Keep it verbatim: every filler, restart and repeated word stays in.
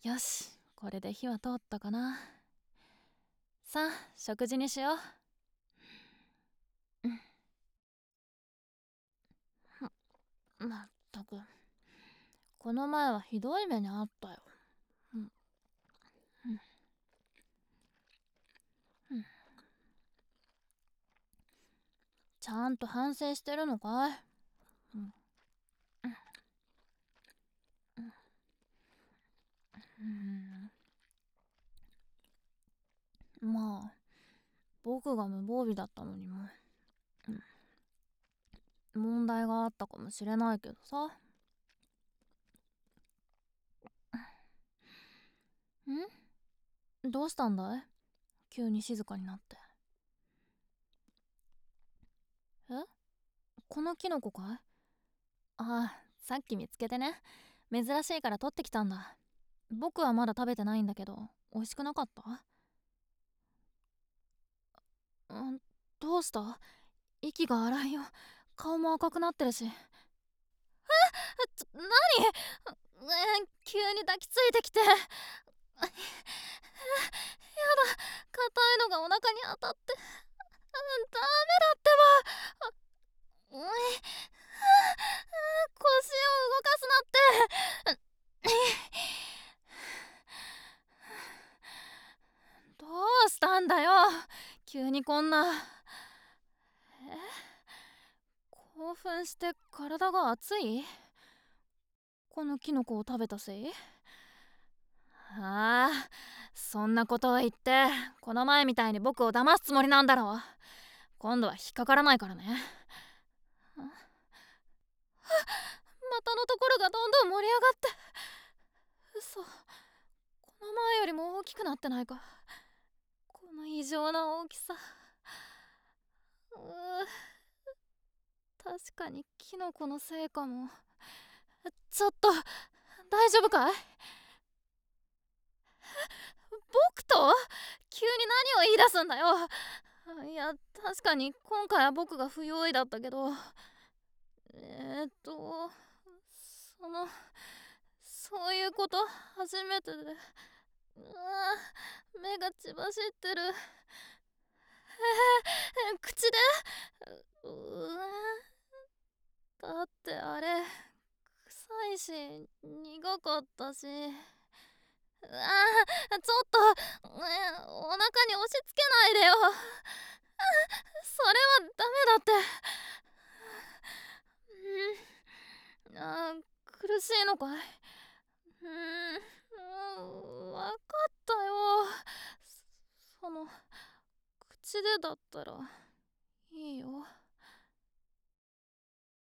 よし、これで火は通ったかな。さあ、食事にしよう。まったく、この前はひどい目にあったよ。うんうんうん、ちゃんと反省してるのかい？うんうん、まあ僕が無防備だったのにも、うん、問題があったかもしれないけどさ。んどうしたんだい？急に静かになって。え、このキノコかい？ああ、さっき見つけてね、珍しいから取ってきたんだ。僕はまだ食べてないんだけど、美味しくなかった？ん、どうした？息が荒いよ。顔も赤くなってるし。ちょ、何？え、急に抱きついてきて。やだ、硬いのがお腹に当たって。ダメだってば。うい、腰を動かすなって。どうしたんだよ、急にこんな。え、興奮して体が熱い？このキノコを食べたせい？ああ、そんなことを言ってこの前みたいに僕を騙すつもりなんだろう。今度は引っかからないからね。股のところがどんどん盛り上がって。嘘、この前よりも大きくなってないか？この異常な大きさ。うー、確かにキノコのせいかも。ちょっと大丈夫かい？僕と？急に何を言い出すんだよ。いや、確かに今回は僕が不用意だったけど、えーっとそのそういうこと初めてで。うわ、目が血走ってる。えー、口で？うわ、だってあれ臭いし苦かったし。うわ、ちょっと、ね、お腹に押し付けないでよ。それはダメだって。うん、あ、苦しいのかい？うん、うん、分かったよ。その口でだったら。